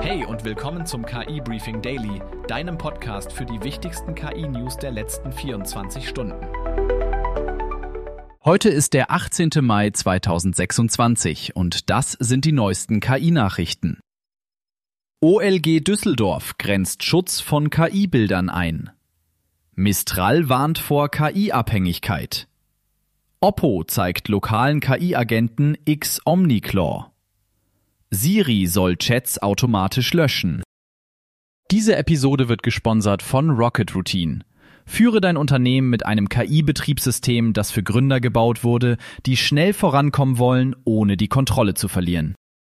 Hey und willkommen zum KI Briefing Daily, deinem Podcast für die wichtigsten KI-News der letzten 24 Stunden. Heute ist der 18. Mai 2026 und das sind die neuesten KI-Nachrichten. OLG Düsseldorf grenzt Schutz von KI-Bildern ein. Mistral warnt vor KI-Abhängigkeit. Oppo zeigt lokalen KI-Agenten X OmniClaw. Siri soll Chats automatisch löschen. Diese Episode wird gesponsert von Rocket Routine. Führe dein Unternehmen mit einem KI-Betriebssystem, das für Gründer gebaut wurde, die schnell vorankommen wollen, ohne die Kontrolle zu verlieren.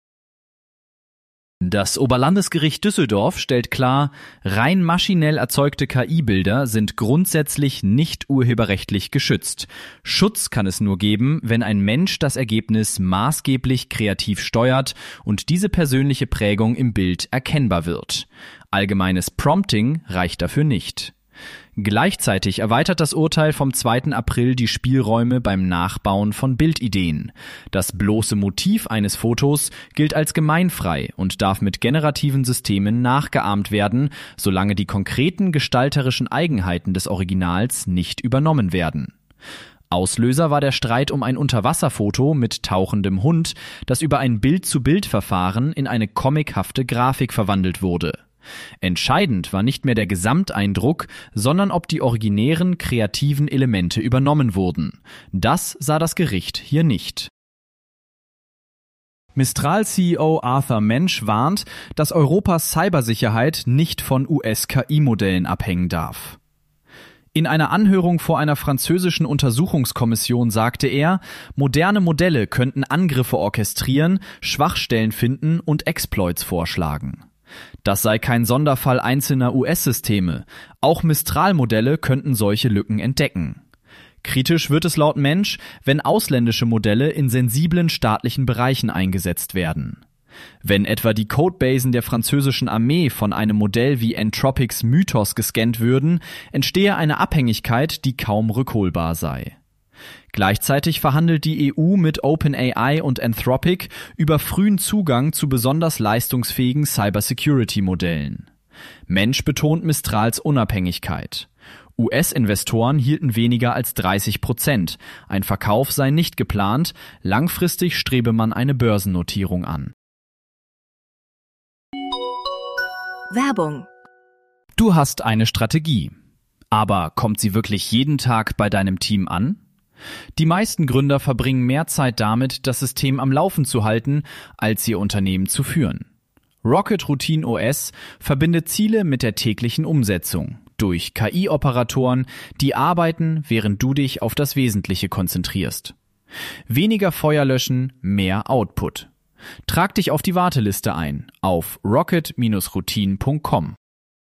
Das Oberlandesgericht Düsseldorf stellt klar, rein maschinell erzeugte KI-Bilder sind grundsätzlich nicht urheberrechtlich geschützt. Schutz kann es nur geben, wenn ein Mensch das Ergebnis maßgeblich kreativ steuert und diese persönliche Prägung im Bild erkennbar wird. Allgemeines Prompting reicht dafür nicht. Gleichzeitig erweitert das Urteil vom 2. April die Spielräume beim Nachbauen von Bildideen. Das bloße Motiv eines Fotos gilt als gemeinfrei und darf mit generativen Systemen nachgeahmt werden, solange die konkreten gestalterischen Eigenheiten des Originals nicht übernommen werden. Auslöser war der Streit um ein Unterwasserfoto mit tauchendem Hund, das über ein Bild-zu-Bild-Verfahren in eine comichafte Grafik verwandelt wurde. Entscheidend war nicht mehr der Gesamteindruck, sondern ob die originären kreativen Elemente übernommen wurden. Das sah das Gericht hier nicht. Mistral-CEO Arthur Mensch warnt, dass Europas Cybersicherheit nicht von US-KI-Modellen abhängen darf. In einer Anhörung vor einer französischen Untersuchungskommission sagte er, moderne Modelle könnten Angriffe orchestrieren, Schwachstellen finden und Exploits vorschlagen. Das sei kein Sonderfall einzelner US-Systeme. Auch Mistral-Modelle könnten solche Lücken entdecken. Kritisch wird es laut Mensch, wenn ausländische Modelle in sensiblen staatlichen Bereichen eingesetzt werden. Wenn etwa die Codebasen der französischen Armee von einem Modell wie Anthropics Mythos gescannt würden, entstehe eine Abhängigkeit, die kaum rückholbar sei. Gleichzeitig verhandelt die EU mit OpenAI und Anthropic über frühen Zugang zu besonders leistungsfähigen Cybersecurity-Modellen. Mensch betont Mistrals Unabhängigkeit. US-Investoren hielten weniger als 30%. Ein Verkauf sei nicht geplant, langfristig strebe man eine Börsennotierung an. Werbung. Du hast eine Strategie. Aber kommt sie wirklich jeden Tag bei deinem Team an? Die meisten Gründer verbringen mehr Zeit damit, das System am Laufen zu halten, als ihr Unternehmen zu führen. Rocket Routine OS verbindet Ziele mit der täglichen Umsetzung durch KI-Operatoren, die arbeiten, während du dich auf das Wesentliche konzentrierst. Weniger Feuer löschen, mehr Output. Trag dich auf die Warteliste ein auf rocket-routine.com.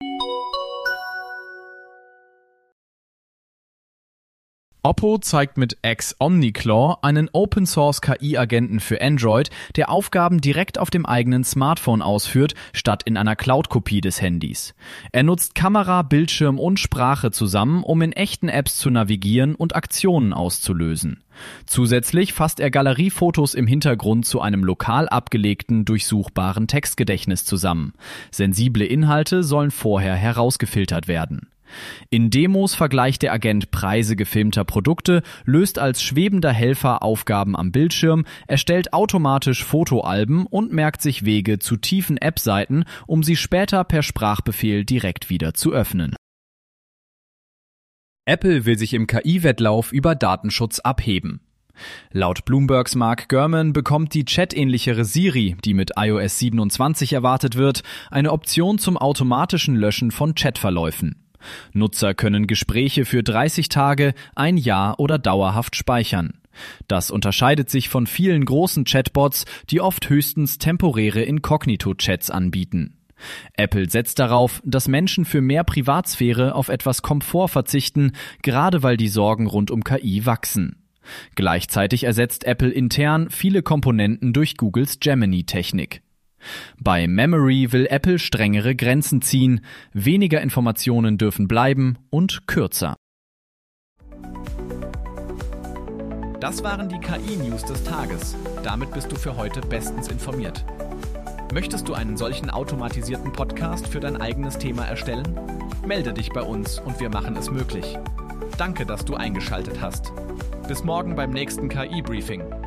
Oppo zeigt mit X OmniClaw einen Open-Source-KI-Agenten für Android, der Aufgaben direkt auf dem eigenen Smartphone ausführt, statt in einer Cloud-Kopie des Handys. Er nutzt Kamera, Bildschirm und Sprache zusammen, um in echten Apps zu navigieren und Aktionen auszulösen. Zusätzlich fasst er Galeriefotos im Hintergrund zu einem lokal abgelegten, durchsuchbaren Textgedächtnis zusammen. Sensible Inhalte sollen vorher herausgefiltert werden. In Demos vergleicht der Agent Preise gefilmter Produkte, löst als schwebender Helfer Aufgaben am Bildschirm, erstellt automatisch Fotoalben und merkt sich Wege zu tiefen App-Seiten, um sie später per Sprachbefehl direkt wieder zu öffnen. Apple will sich im KI-Wettlauf über Datenschutz abheben. Laut Bloombergs Mark Gurman bekommt die chatähnlichere Siri, die mit iOS 27 erwartet wird, eine Option zum automatischen Löschen von Chatverläufen. Nutzer können Gespräche für 30 Tage, ein Jahr oder dauerhaft speichern. Das unterscheidet sich von vielen großen Chatbots, die oft höchstens temporäre Inkognito-Chats anbieten. Apple setzt darauf, dass Menschen für mehr Privatsphäre auf etwas Komfort verzichten, gerade weil die Sorgen rund um KI wachsen. Gleichzeitig ersetzt Apple intern viele Komponenten durch Googles Gemini-Technik. Bei Memory will Apple strengere Grenzen ziehen, weniger Informationen dürfen bleiben und kürzer. Das waren die KI-News des Tages. Damit bist du für heute bestens informiert. Möchtest du einen solchen automatisierten Podcast für dein eigenes Thema erstellen? Melde dich bei uns und wir machen es möglich. Danke, dass du eingeschaltet hast. Bis morgen beim nächsten KI-Briefing.